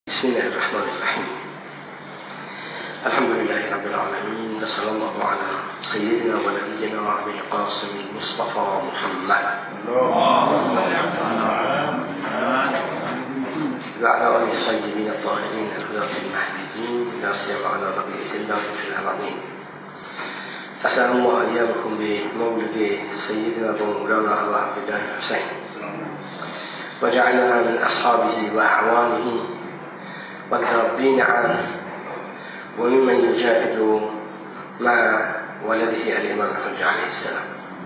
بسم الله الرحمن الرحيم. الحمد لله رب العالمين، وصلى الله على سيدنا ونبينا أبي القاسم المصطفى محمد وعلى آله الطيبين الطاهرين الهداة المهديين، لا سيما على بقية الله في الأرضين. أسأل الله أيامكم بمولد سيدنا ومولانا أبا عبد الله الحسين، وجعلنا من أصحابه وأعوانه والذابين عنه، وممن يجاهد مع ولده الإمام الحجة عليه السلام.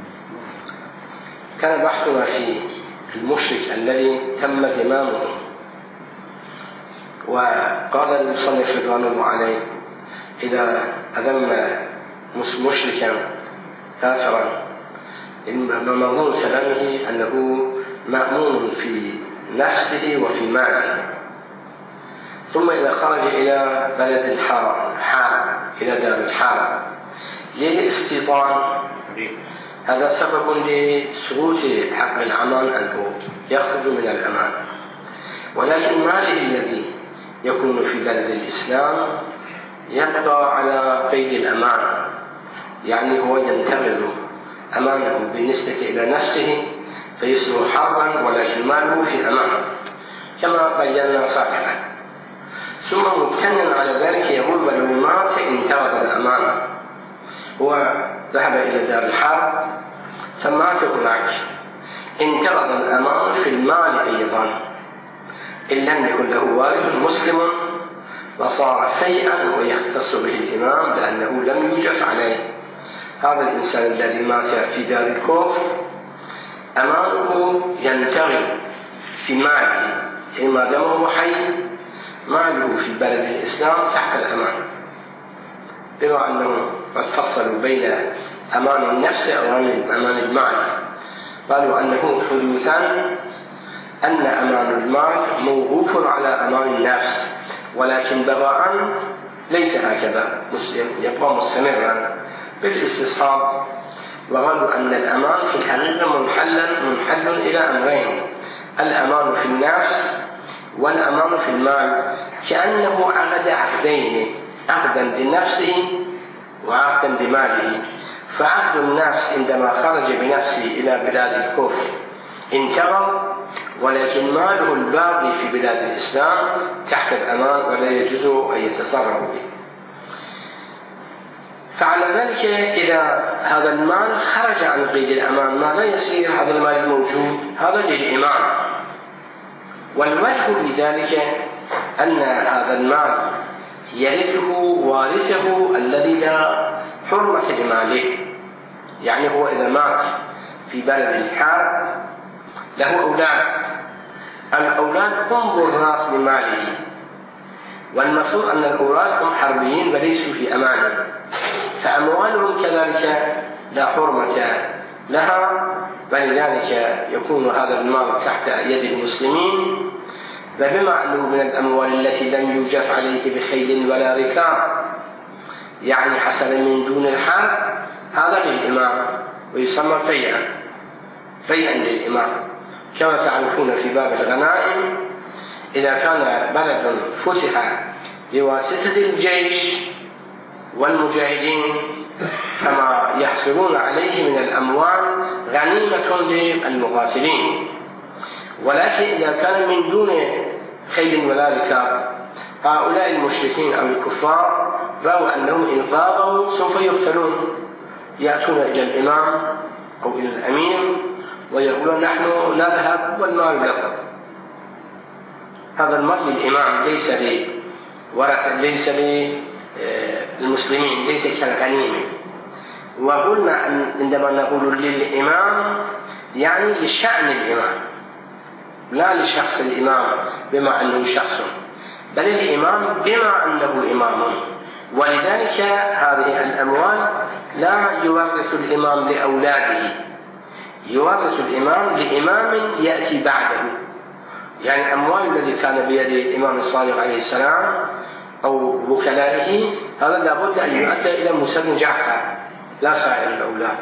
كان بحثنا في المشرك الذي تم إمامه، وقال المصنف رضوان الله عليه: إذا أذم مشركا كافرا مضمون كلامه أنه مأمون في نفسه وفي ماله، ثم إذا خرج إلى بلد الحرب إلى دار الحرب للاستيطان، هذا سبب لسقوط حق الأمان عنه، يخرج من الأمان. ولكن ماله الذي يكون في بلد الإسلام يبقى على قيد الأمان، يعني هو ينتقل أمانه بالنسبة إلى نفسه فيصبح حرا، ولكن ماله في أمان كما بينا سابقا. ثم ممتنا على ذلك يقول: ولو مات انتقض الأمان. هو ذهب إلى دار الحرب فمات هناك، انتقض الأمان في المال أيضا، إن لم يكن له وارث مسلم وصار فيئا ويختص به الإمام لأنه لم يوجف عليه. هذا الإنسان الذي مات في دار الكفر أمانه ينتقل في ماله، إما دمه حي ماله في بلد الإسلام تحت الأمان، بما أنه قد فصلوا بين أمان النفس أو أمان المال. قالوا أنه حدوثا أن أمان المال موقوف على أمان النفس، ولكن بقاء ليس هكذا، يبقى مستمرا بالاستصحاب. وقالوا أن الأمان في الحقيقة منحل إلى أمرين: الأمان في النفس والأمان في المال، كأنه عقد عقدين، عقدا لنفسه وعقدا لماله. فعقد النفس عندما خرج بنفسه إلى بلاد الكفر انتقض، ولكن ماله الباقي في بلاد الإسلام تحت الأمان ولا يجوز أن يتصرف به. فعلى ذلك إذا هذا المال خرج عن قيد الأمان ماذا يصير؟ هذا المال الموجود هذا للإمام، والوجه لذلك أن هذا المال يرثه وارثه الذي لا حرمة لماله. يعني هو إذا مات في بلد الحرب له أولاد، الأولاد هم وراث لماله، والمفروض أن الأولاد هم حربيين وليسوا في أمانه، فأموالهم كذلك لا حرمة لها، ولذلك يكون هذا المال تحت يد المسلمين. وبما أنه من الأموال التي لم يوجف عليه بخيل ولا ركاب، يعني حصل من دون الحرب، هذا للإمام ويسمى فيئا للإمام. كما تعرفون في باب الغنائم، إذا كان بلد فتح بواسطة الجيش والمجاهدين كما يحصلون عليه من الأموال غنيمة للمقاتلين، ولكن إذا كان من دون خيل ولا ركاب، هؤلاء المشركين أو الكفار رأوا أنهم إن غابوا سوف يقتلون، يأتون إلى الإمام أو إلى الأمير ويقولون: نحن نذهب والمال لكم. هذا المال للإمام ليس لورثة، ليس للمسلمين، ليس كالغنيمة. وقلنا أن عندما نقول للإمام يعني لشأن الإمام، لا لشخص الإمام بما أنه شخص، بل الإمام بما أنه إمام. ولذلك هذه الأموال لا يورث الإمام لأولاده، يورث الإمام لإمام يأتي بعده. يعني الأموال التي كان بيد الإمام الصادق عليه السلام أو وكلائه، هذا لابد أن يؤدى إلى موسى بن جعفر لا سائر الأولاد.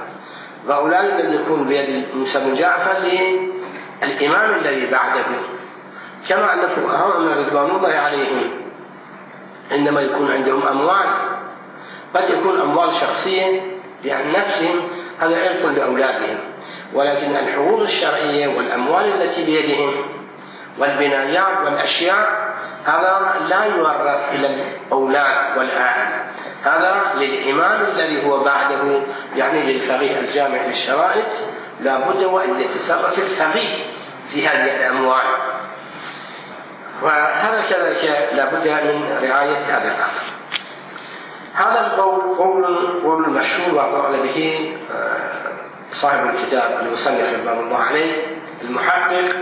وأولاد الذي يكون بيد موسى بن جعفر للإمام الذي بعده، كما أن فقهاؤنا رضوان الله عليهم عندما يكون عندهم أموال قد يكون أموال شخصية لعن نفسهم، هذا إرث لأولادهم، ولكن الحقوق الشرعية والأموال التي بيدهم والبنايات والأشياء هذا لا يورث إلى الأولاد والأهل، هذا للإمام الذي هو بعده، يعني للفقيه الجامع للشرائع، لا بد وأن يتصرف الفقيه في هذه الأموال، وهذا كذلك لا بد من رعاية هذا الأمر. هذا القول قول مشهور وقال به صاحب الكتاب المصنف رضوان الله عليه المحقق،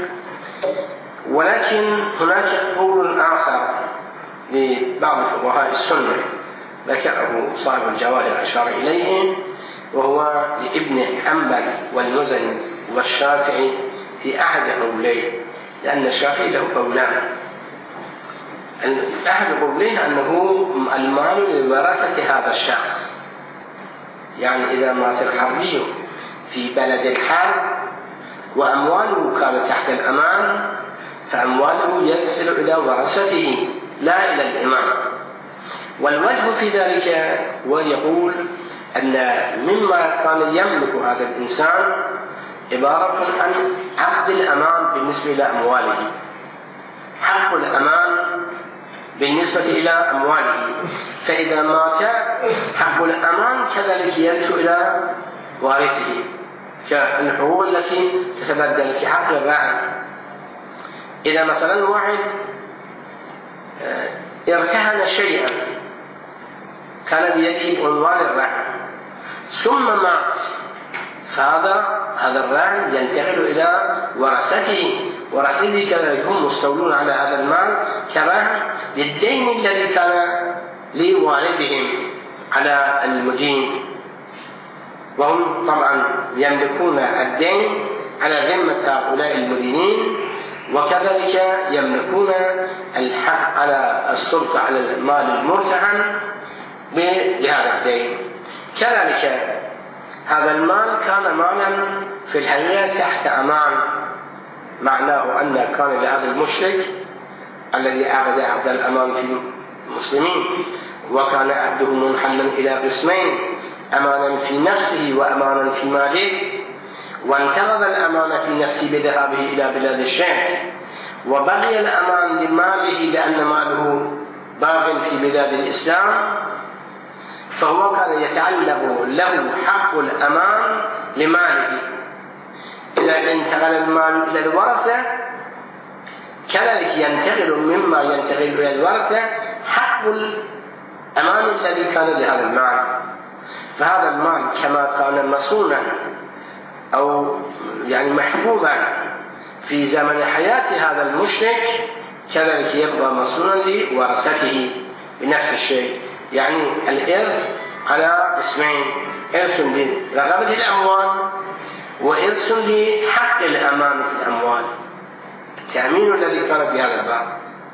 ولكن هناك قول آخر لبعض فقهاء السنة ذكره صاحب الجواهر أشار إليه، وهو لابن حنبل والمزني والشافعي في أحد قوليه، لأن الشافعي له قولان. أحد قوليه أنه المال لورثة هذا الشخص، يعني إذا مات الحربي في بلد الحرب وأمواله كانت تحت الأمان فأمواله يصل إلى ورثته لا إلى الإمام. والوجه في ذلك ويقول أن مما كان يملك هذا الإنسان عبارة عن عقد الأمان بالنسبة إلى أمواله، حق الأمان بالنسبة إلى أمواله، فإذا مات حق الأمان كذلك يرجع إلى وارثه كالحقوق التي تتبدل في حق الرهن. إذا مثلا واحد ارتهن شيئا كان بيده عنوان الرهن ثم مات، فهذا الرهن ينتقل إلى ورثته كذلك هم مستولون على هذا المال كرهن للدين الذي كان لوالدهم على المدين، وهم طبعا يملكون الدين على ذمة هؤلاء المدينين، وكذلك يملكون الحق على السلطة على المال المرتهن بهذا الدين. كذلك هذا المال كان مالا في الحقيقة تحت أمان، معناه أن كان لهذا المشرك الذي عقد عقد الأمان في المسلمين وكان عقده منحلا إلى قسمين، أمانا في نفسه وأمانا في ماله، وانتقض الأمان في نفسه بذهابه إلى بلاد الشام، وبقي الأمان لماله لأن ماله باق في بلاد الإسلام، فهو كان يتعلق له حق الأمان لماله. إذا انتقل المال إلى الورثة كذلك ينتقل مما ينتقل إلى الورثة حق الأمان الذي كان لهذا المال، فهذا المال كما كان مصونا أو يعني محفوظا في زمن حياة هذا المشرك كذلك يبقى مصونا لورثته بنفس الشيء. يعني الإرث على قسمين، إرث لرغبة الأموال وإرث لحق الأمان في الأموال، التأمين الذي كان في هذا الباب.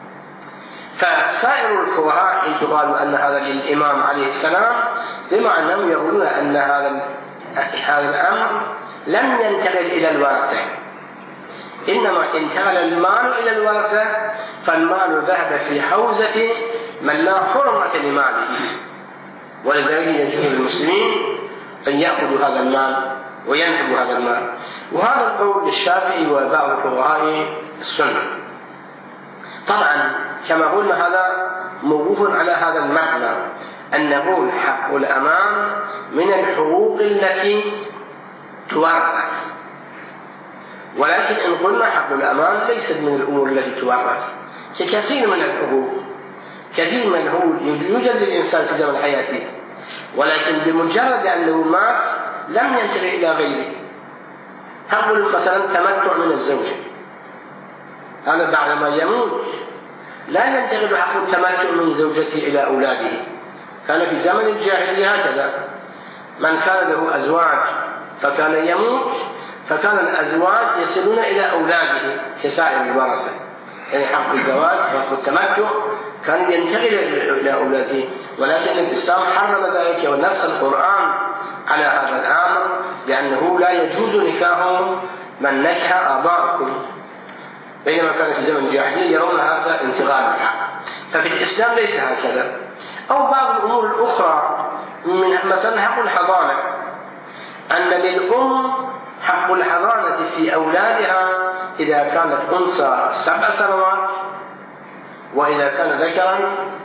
فسائر الفقهاء قالوا أن هذا للإمام عليه السلام، بما أنهم يقولون أن هذا الأمر لم ينتقل إلى الورثة، إنما انتقل المال إلى الورثة، فالمال ذهب في حوزة من لا حرمة لماله، ولذلك يجوز للمسلمين أن يأخذوا هذا المال وينهبوا هذا المال. وهذا القول للشافعي وبعض فقهاء السنة. طبعا كما قلنا هذا موقوف على هذا المعنى أن نقول حق الأمان من الحقوق التي تورث، ولكن إن قلنا حق الأمان ليست من الأمور التي تورث، ككثير من الحقوق، كثير من الحقوق يوجد للإنسان في زمن حياته، ولكن بمجرد أنه مات لم ينتقل إلى غيره. حق مثلا تمتع من الزوجة، هذا بعد ما يموت لا ينتقل حق التمتع من زوجته إلى أولاده. كان في زمن الجاهلية هكذا، من كان له أزواج فكان يموت فكان الأزواج يصلون إلى أولاده كسائر الورثة، يعني حق الزواج وحق التمتع كان ينتقل إلى أولاده، ولكن الإسلام حرم ذلك ونص القرآن على هذا الأمر بأنه لا يجوز نكاح من نكح آباءكم، بينما كان في زمن الجاهلية يرون هذا انتقال الحق. ففي الإسلام ليس هكذا. أو بعض الأمور الأخرى من مثلا حق الحضانة، أن للأم حق الحضانة في أولادها إذا كانت أنثى 7 سنوات، وإذا كان ذكرا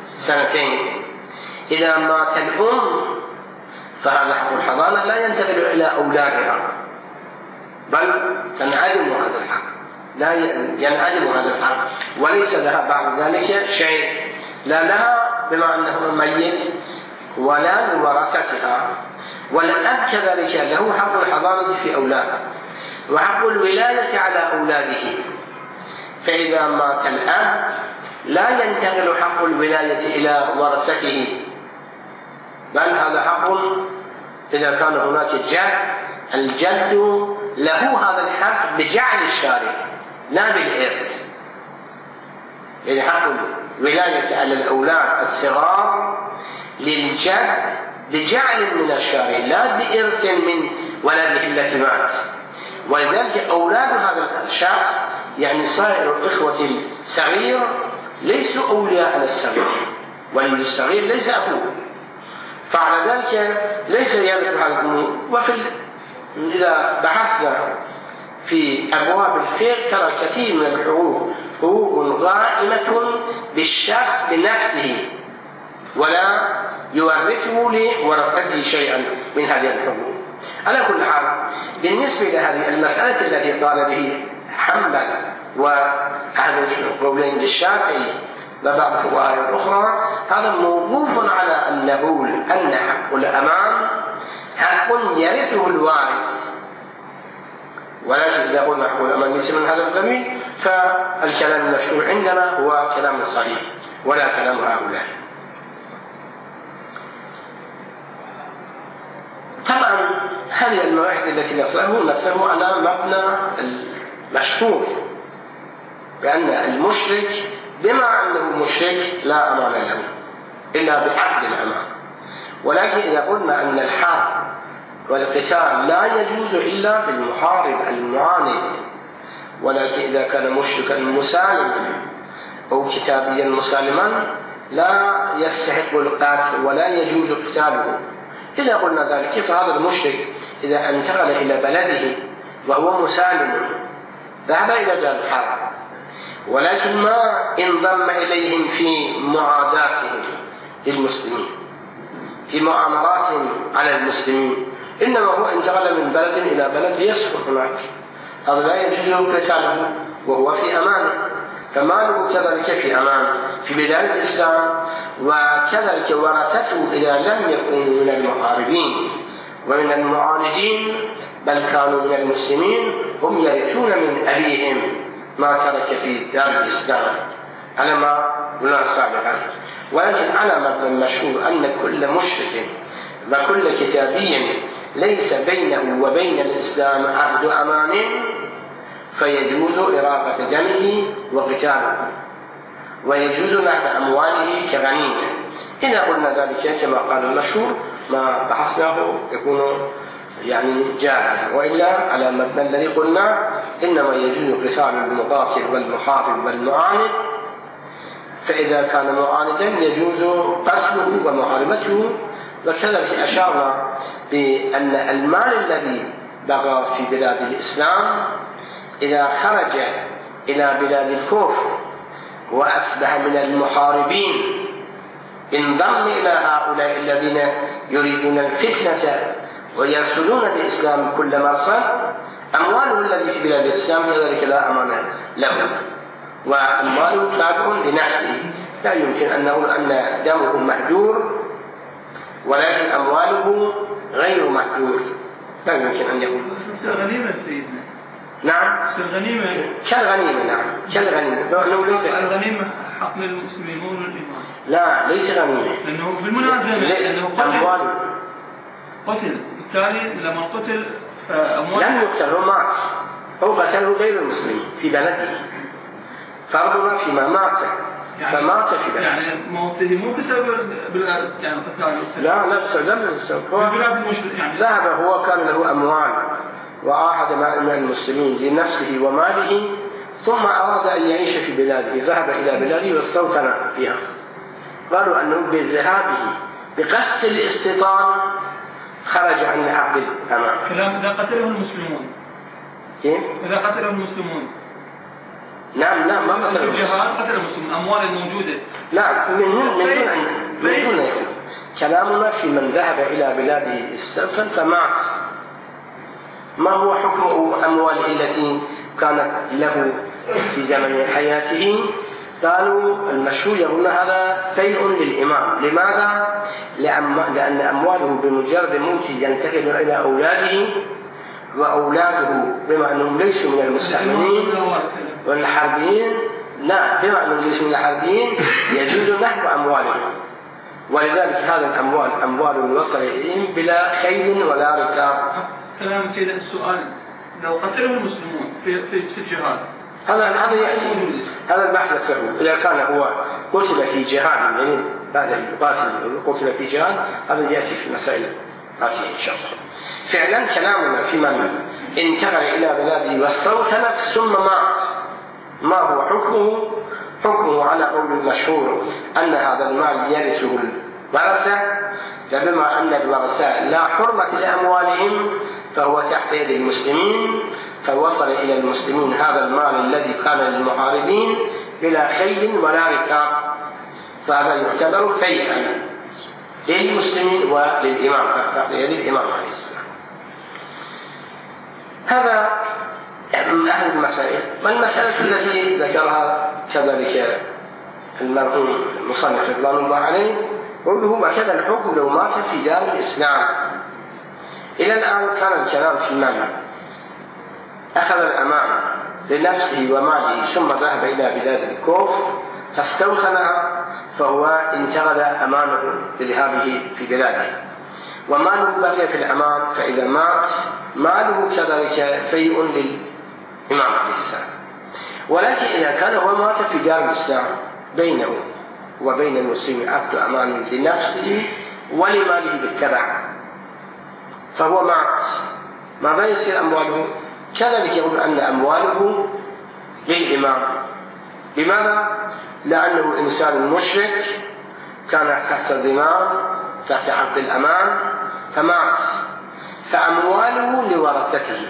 2 إذا مات الأم فهذا حق الحضانة لا ينتقل إلى أولادها، بل تنعدم هذا الحق، لا ينعدم هذا الحق، وليس لها بعد ذلك شيء، لا لها بما أنه ميت ولا لورثتها. والأب كذلك له حق الحضانة في أولاده وحق الولاية على أولاده، فإذا مات الأب لا ينتقل حق الولاية إلى ورثته، بل هذا حق إذا كان هناك جد، الجد له هذا الحق بجعل الشارع لا بالإرث. يعني حق الولاية على الأولاد الصغار للجد بجعل من الشارع لا بإرث من ولده التي مات. ولذلك أولاد هذا الشخص يعني صائر الإخوة الصغير ليسوا أولياء على الصغير، ولي الصغير ليس أبوه، فعلى ذلك ليس يرث هذا الأمور. إذا بحثنا في أبواب الفقه ترى كثير من الحقوق حقوق قائمة بالشخص بنفسه ولا يورثه لورثته شيئا من هذه الحقوق. على كل حال بالنسبة لهذه المسألة التي قال به حنبل وأحد القولين للشافعي وبعض الفقهاء الأخرى، هذا موقوف على أن نقول أن حق الأمان حق يرثه الوارث، ولكن إذا قلنا حق الأمان ليس من هذا القبيل فالكلام المشهور عندنا هو كلام صحيح ولا كلام هؤلاء. طبعا هذه المواعظ التي نفهم على مبنى المشهور بأن المشرك بما أنه مشرك لا أمان له إلا بعقد الأمان، ولكن إذا قلنا أن الحرب والقتال لا يجوز إلا بالمحارب المعاند، ولكن إذا كان مشركا مسالما أو كتابيا مسالما لا يستحق القتل ولا يجوز قتاله. إذا قلنا ذلك فهذا المشرك إذا انتقل إلى بلده وهو مسالم ذهب إلى دار الحرب، ولكن ما انضم إليهم في معاداتهم للمسلمين في مؤامراتهم على المسلمين، إنما هو انتقل من بلد إلى بلد ليسكن هناك، هذا لا يجوز قتاله وهو في أمان، فماله كذلك في أمان في بلاد الإسلام. وكذلك ورثته إذا لم يكونوا من المحاربين ومن المعاندين بل كانوا من المسلمين هم يرثون من أبيهم ما ترك في دار الإسلام على ما قلنا سابقا. ولكن على مبنى المشهور أن كل مشرك وكل كتابي ليس بينه وبين الإسلام عقد أمان فيجوز إراقة دمه وقتاله ويجوز نهب أمواله كغنيمة. إذا قلنا ذلك كما قال المشهور ما بحثناه يكون يعني جائزا، وإلا على مبنى الذي قلنا إنما يجوز قتال المقاتل والمحارب والمعاند، فإذا كان معاندا يجوز قتله ومحاربته. وكذلك أشارنا بأن المال الذي بقى في بلاد الإسلام إذا خرج إلى بلاد الكفر وأصبح من المحاربين انضم إلى هؤلاء الذين يريدون الفتنة ويرسلون الإسلام كل مرصد، أمواله التي في بلاد الإسلام كذلك لا أمان له وأمواله تابع لنفسه، لا يمكن أن نقول أن دمه مهجور ولكن أمواله غير مهجور، لا يمكن أن يقول غنيمة سيدنا. نعم الغنيمة كالغنيمة. نعم كالغنيمة. الغنيمة حق للمسلمين مو للإيمان. لا ليس غنيمة لأنه بالمنازمة لأنه قتل بالتالي لما قتل أمواله لم يقتل، هو مات، هو قتله غير المسلم في بلده، فرضنا فيما مات يعني فمات في بلده يعني موته مو بسبب يعني قتاله، لا بسبب يعني ذهب، هو كان له أموال وآحد من المسلمين لنفسه وماله ثم أراد أن يعيش في بلاده، ذهب إلى بلاده واستوطن فيها. قالوا أنه بذهابه بقصد الاستيطان خرج عن عقد الأمان. كلام إذا قتله المسلمون. كيف؟ إذا قتله المسلمون. نعم ما قتله الجهاد قتل المسلمون، أموال الموجودة. لا، من دون يقول. كلامنا في من ذهب إلى بلاده استوطن فمات. ما هو حكم أمواله التي كانت له في زمن حياته؟ قالوا المشهور يقولون هذا فيء للإمام. لماذا؟ لأن أمواله بمجرد موته ينتقل إلى أولاده، وأولاده بما أنهم ليسوا من المستأمنين والحربيين، لا بما أنهم ليسوا من الحربيين يجوز نهب أموالهم، ولذلك هذا الأموال أموال وصل إليهم بلا خيل ولا ركاب. كلام سيدنا السؤال، لو قتله المسلمون في الجهاد هذا البحث نفسه. إذا كان هو قتل في جهاد، يعني بعد قتل في جهاد، هذا يأتي في المسائل آتيه إن شاء الله. فعلا كلامنا في من انتقل إلى بلاده واستوطن ثم مات، ما هو حكمه؟ حكمه على قول المشهور أن هذا المال يرثه الورثة، فبما أن الورثة لا حرمة لأموالهم فهو تحت يد المسلمين، فوصل إلى المسلمين هذا المال الذي كان للمحاربين بلا خيل ولا ركاب، فهذا يعتبر فيئا للمسلمين وللإمام تحت يد الإمام عليه السلام. هذا من أهل المسائل. والمسألة التي ذكرها كذلك المرحوم المصنف رضوان الله عليه قوله وكذا الحكم لو مات في دار الإسلام. إلى الآن كان الكلام في من أخذ الأمان لنفسه وماله ثم ذهب إلى بلاد الكفر فاستوطنها، فهو انتقل أمانه لذهابه في بلاده، وماله بقي في الأمان، فإذا مات ماله كذلك فيء للإمام عليه السلام. ولكن إذا كان هو مات في دار الإسلام بينه وبين المسلمين عقد أمان لنفسه ولماله بالتبع، فهو مات، ماذا يصير أمواله؟ كذلك يقول أن أمواله للإمام. لماذا؟ لأنه إنسان مشرك كان تحت الضمان تحت عقد الأمان فمات، فأمواله لورثته،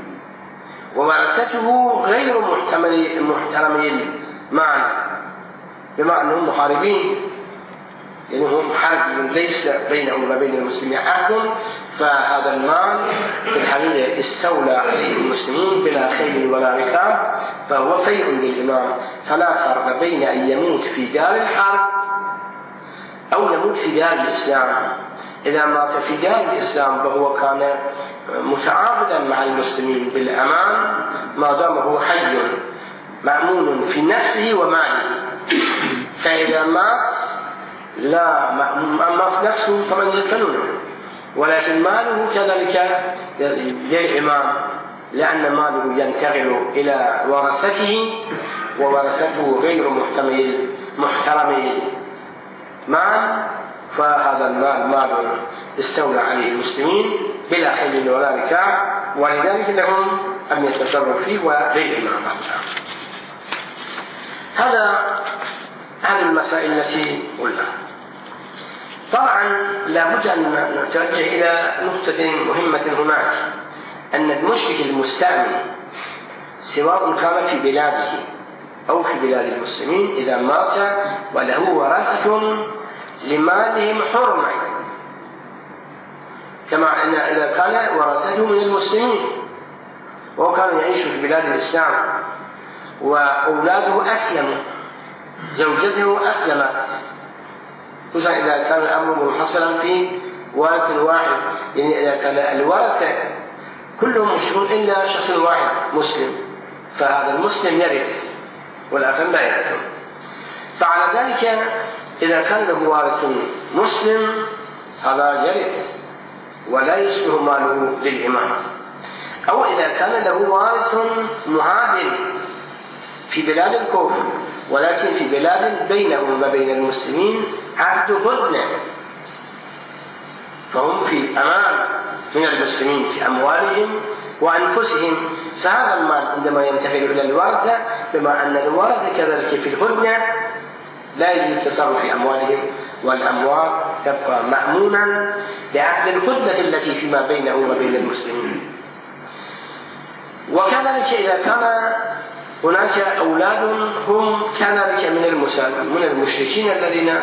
وورثته غير محترمي المال بما أنهم محاربين، يعني هم حرب ليس بينهم وبين المسلمين عقد، فهذا المال في الحقيقة استولى عليه المسلمين بلا خيل ولا ركاب، فهو فيء للإمام. فلا فرق بين أن يموت في دار الحرب أو يموت في دار الإسلام. إذا مات في دار الإسلام فهو كان متعاقدا مع المسلمين بالأمان ما دام هو حي مأمون في نفسه وماله، فإذا مات لا أما في نفسه طبعا يدفنونه، ولكن ماله كذلك للإمام، لأن ماله ينتقل إلى ورثته، وورثته غير محترمي مال، فهذا المال مال استولى عليه المسلمين بلا خيل ولا ركاب، ولذلك لهم أن يتصرفوا فيه وللإمام. هذه المسائل التي قلنا. طبعا لابد أن نتوجه إلى نقطة مهمة هناك، أن المشرك المستأمن سواء كان في بلاده أو في بلاد المسلمين إذا مات وله ورثة لمالهم حرمة، كما أن إذا كان ورثته من المسلمين وهو كان يعيش في بلاد الإسلام وأولاده أسلموا، زوجته أسلمت، خصوصا إذا كان الأمر منحصرا في وارث واحد، يعني إذا كان الورثة كلهم مشركون إلا شخص واحد مسلم، فهذا المسلم يرث والآخر لا يرث. فعلى ذلك إذا كان له وارث مسلم هذا يرث ولا يشبه ماله للإمام. أو إذا كان له وارث معادل في بلاد الكفر ولكن في بلاد بينهم وبين المسلمين عقد هدنة، فهم في أمان من المسلمين في أموالهم وأنفسهم، فهذا المال عندما ينتقل إلى الورثة، بما أن الورثة كذلك في الهدنة لا يجوز التصرف في أموالهم، والأموال تبقى مأمونا بعقد الهدنة التي فيما بينه وبين المسلمين. وكذلك إذا كان هناك أولاد هم كذلك من المشركين الذين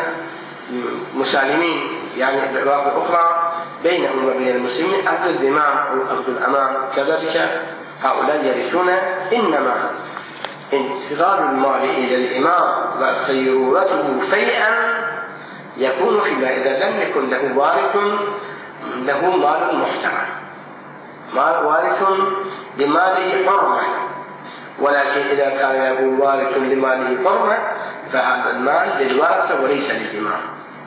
مسالمين، يعني بأبواب أخرى بينهم وبين المسلمين، أخذ الذمام أو أخذ الأمان، كذلك هؤلاء يرثون. إنما انتقال المال إلى الإمام وسيرورته فيئا يكون فيما إذا لم يكن له وارث له مال محترم، وارث لماله حرمة. ولكن إذا كان له وارث لماله حرمة فهذا المال للورثة وليس للإمام.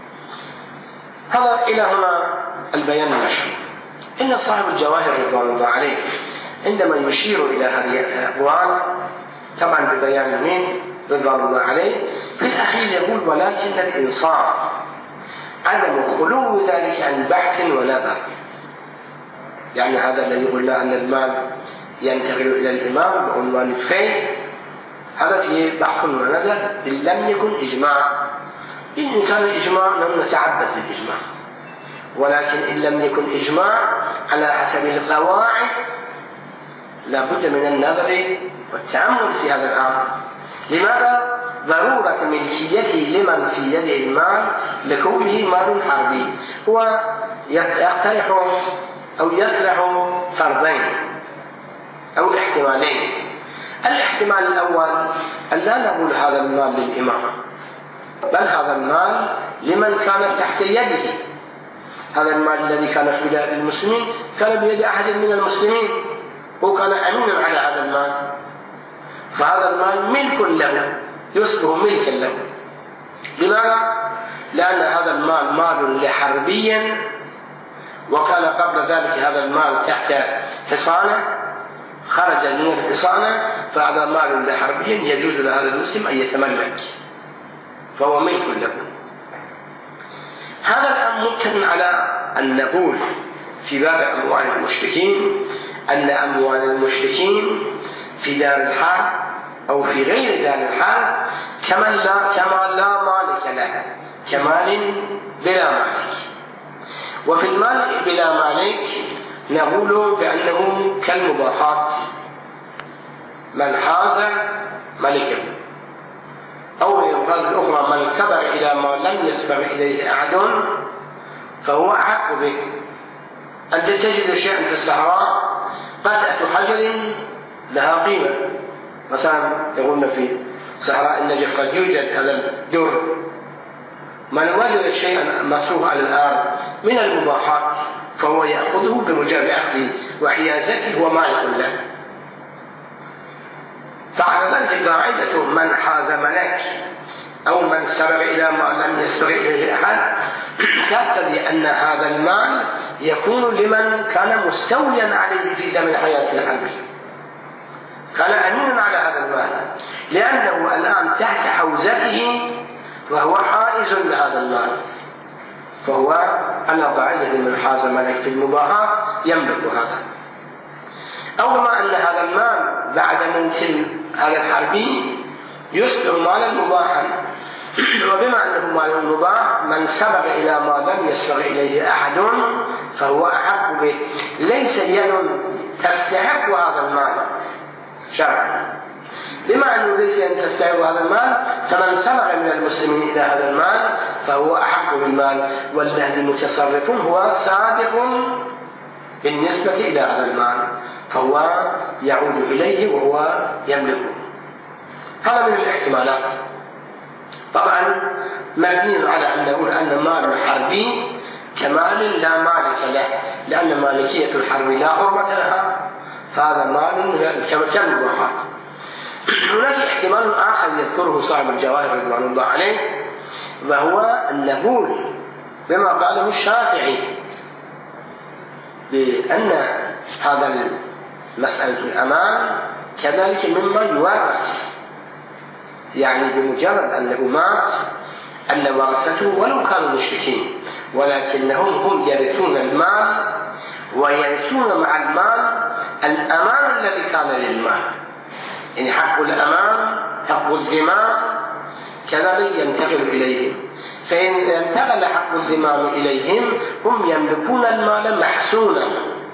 هذا إلى هنا البيان المشروع. إن صاحب الجواهر رضوان الله عليه عندما يشير إلى هذه الأقوال طبعا ببيان من رضوان الله عليه في الأخير يقول: ولكن الإنصاف عدم خلو ذلك عن بحث ونظر. يعني هذا الذي يقول له أن المال ينتقل إلى الإمام بعنوان الفيء، هذا فيه بحث ونظر إن لم يكن إجماع. إن كان الإجماع لم نتعبد بالإجماع، ولكن إن لم يكن إجماع على حسب القواعد لا بد من النظر والتأمل في هذا الأمر. لماذا؟ ضرورة ملكيته لمن في يده المال لكونه مال حربي. هو يقترح أو يطرح فرضين أو احتمالين. الاحتمال الأول أن لا نقول هذا المال للإمام، بل هذا المال لمن كان تحت يده. هذا المال الذي كان في بلاد المسلمين كان بيد أحد من المسلمين، هو كان أمينا على هذا المال، فهذا المال ملك له، يصبح ملكا له. لماذا؟ لأن هذا المال مال لحربي، وكان قبل ذلك هذا المال تحت حصانة، خرج من الحصانة، فهذا مال لحربي يجوز لهذا المسلم أن يتملك، فهو ملك له. هذا الأمر ممكن على أن نقول في باب أموال المشركين أن أموال المشركين في دار الحرب أو في غير دار الحرب كما لا مالك له، كمال بلا مالك. وفي المال بلا مالك نقول بأنه كالمباحات، من حاز ملكه، أو يقال الأخرى من سبق إلى ما لم يسبق إليه أحد فهو أحق به. أنت تجد شيئا في الصحراء قطعة حجر لها قيمة، مثلا يقولون في صحراء النجف قد يوجد هذا الدر، من وجد شيئا متروك على الأرض من المباحات فهو يأخذه بمجرد أخذه وعيازته ومالك له. فعلى ذلك قاعدة من حاز ملك أو من سبق إلى ما لم يسبق إليه أحد تقتضي أن هذا المال يكون لمن كان مستوليا عليه في زمن حياته الحربية، كان أمينا على هذا المال، لأنه الآن تحت حوزته وهو حائز لهذا المال، فهو على قاعدة من حاز ملك في المباحات يملك هذا. أو ما أن هذا المال بعد ممكن هذا الحربي يصبح مالا مباحا، وبما أنه مال مباح من سبق إلى ما لم يسبق إليه أحد فهو أحق به، ليس يد تستحق هذا المال شرعا. بما أنه ليس يد تستحق هذا المال فمن سبق من المسلمين إلى هذا المال فهو أحق بالمال، والذي متصرف هو سابق بالنسبة إلى هذا المال، فهو يعود إليه وهو يملكه. هذا من الاحتمالات. طبعا مبني على أن نقول أن مال الحربي كمال لا مالك له، لأن مالكية الحرب لا حرمة لها، فهذا مال كالمباحات. هناك احتمال آخر يذكره صاحب الجواهر رضوان الله عليه، وهو أن نقول بما قاله الشافعي بأن هذا مسألة الأمان كذلك مما يورث، يعني بمجرد أنه مات أن ورثته ولو كانوا مشركين ولكنهم هم يرثون المال، ويرثون مع المال الأمان الذي كان للمال، يعني حق الأمان حق الذمام كذلك ينتقل إليهم، فإن انتقل حق الذمام إليهم هم يملكون المال محسونا،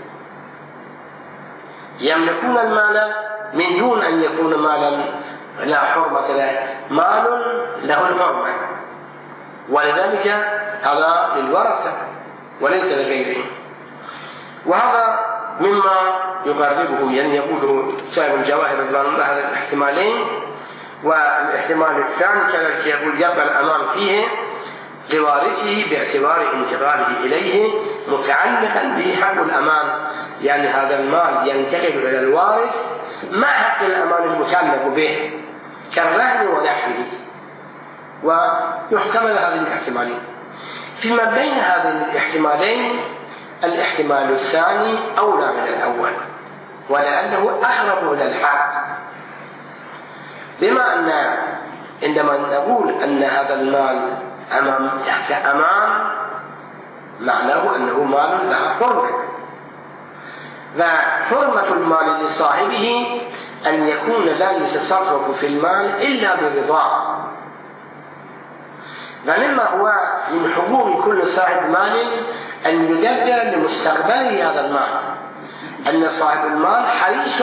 يملكون المال من دون أن يكون مالا لا حرمة له، مال له الحرمة، ولذلك هذا للورثة وليس لغيرهم. وهذا مما يقربهم، يعني يقوله صاحب الجواهر رضوان الله هذا الاحتمالين. والاحتمال الثاني كذلك يقول يبقى الأمان فيه لوارثه باعتبار انتقاله إليه متعلقا به حق الأمان، يعني هذا المال ينتقل إلى الوارث مع حق الأمان المتعلق به كالرهن ونحوه. ويحتمل هذين الاحتمالين. فيما بين هذين الاحتمالين الاحتمال الثاني أولى من الأول، ولأنه أقرب إلى الحق، بما أن عندما نقول أن هذا المال تحت أمان معناه أنه مال له حرمة، فحرمة المال لصاحبه أن يكون لا يتصرف في المال إلا برضاه. فمما هو من حقوق كل صاحب مال أن يدبر لمستقبله هذا المال، أن صاحب المال حريص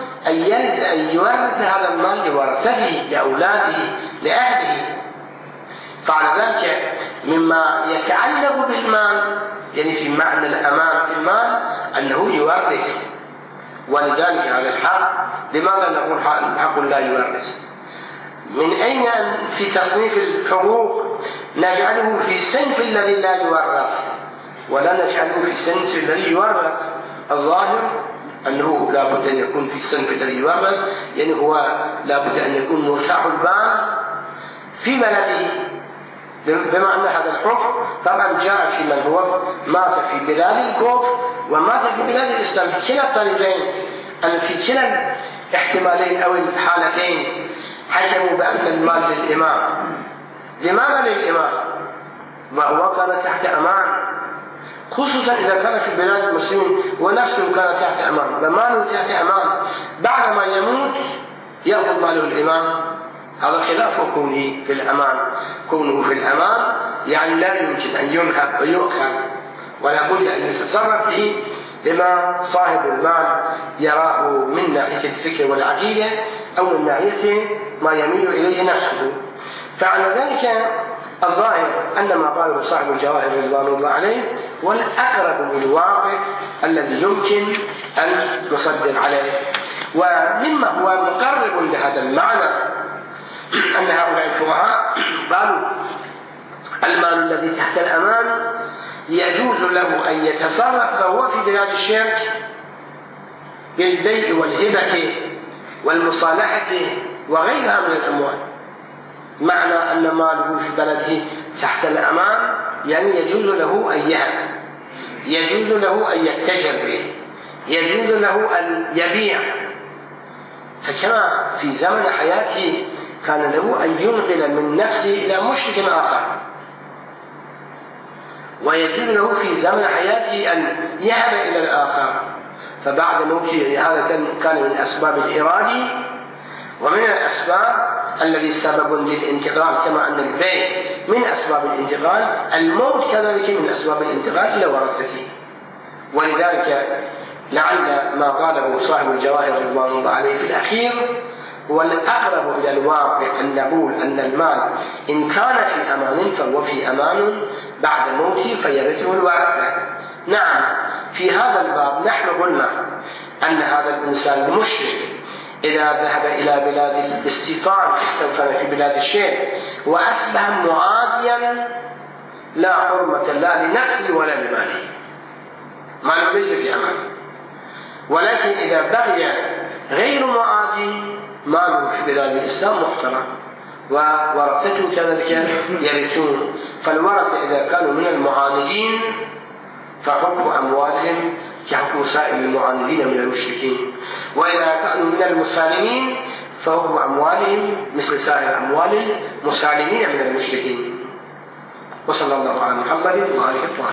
أن يورث هذا المال لورثته لأولاده لأهله. فعلى ذلك مما يتعلق بالمال، يعني في معنى الأمان في المال أنه يورث، ولذلك هذا الحق لماذا نقول حق لا يورث؟ من أين في تصنيف الحقوق نجعله في الصنف الذي لا يورث ولا نجعله في الصنف الذي يورث؟ الظاهر أنه لا بد أن يكون في الصنف الذي يورث، يعني هو لا بد أن يكون مرتاح البال في بلده، بما أن هذا الحكم طبعا جاء في من هو مات في بلاد الكفر ومات في بلاد الإسلام، في كلا الطريقين، في كلا الاحتمالين أو الحالتين حكموا بأن المال للإمام. لماذا للإمام؟ وهو كان تحت أمان، خصوصا إذا كان في بلاد المسلمين ونفسه كان تحت أمان وماله تحت أمان، بعدما يموت يأخذ ماله الإمام. هذا خلاف كونه في الأمان. كونه في الأمان يعني لا يمكن أن ينهب ويؤخذ، ولا بد أن يتصرف به بما صاحب المال يراه من ناحية الفكر والعقيدة أو من ناحية ما يميل إليه نفسه. فعلى ذلك الظاهر أن ما قاله صاحب الجواهر رضوان الله عليه هو الأقرب للواقع الذي يمكن أن نصدق عليه. ومما هو مقرب لهذا المعنى أن هؤلاء الفقهاء قالوا المال الذي تحت الأمان يجوز له أن يتصرف وهو في بلاد الشرك بالبيع والهبة والمصالحة وغيرها من الأموال. معنى أن ماله في بلده تحت الأمان يعني يجوز له أن يهب، يجوز له أن يتجر به، يجوز له أن يبيع. فكما في زمن حياته كان له أن ينقل من نفسه إلى مشرك آخر، ويجوز له في زمن حياته أن يهب إلى الآخر. فبعد موته هذا كان من أسباب الإرادة، ومن الأسباب الذي سبب للانتقال، كما أن البيع من أسباب الانتقال، الموت كذلك من أسباب الانتقال إلى ورثته. ولذلك لعل ما قاله صاحب الجواهر رضوان الله عليه في الأخير هو الأقرب إلى الواقع، أن نقول أن المال إن كان في أمان فهو في أمان بعد موته فيرثه الورثة. نعم، في هذا الباب نحن قلنا أن هذا الإنسان المشرك إذا ذهب إلى بلاد الاستيطان استوطن في بلاد الشرك وأصبح معاديا لا حرمة لا لنفسه ولا لماله، ماله ليس في أمان. ولكن إذا بقي غير معادي ماله في بلاد الإسلام محترم وورثته كذلك يرثون. فالورثة إذا كانوا من المعاندين فحكم أموالهم كحكم سائر المعاندين من المشركين، وإذا كانوا من المسالمين فحكم أموالهم مثل سائر أموال المسالمين من المشركين. وصلى الله على محمد وآله وصحبه.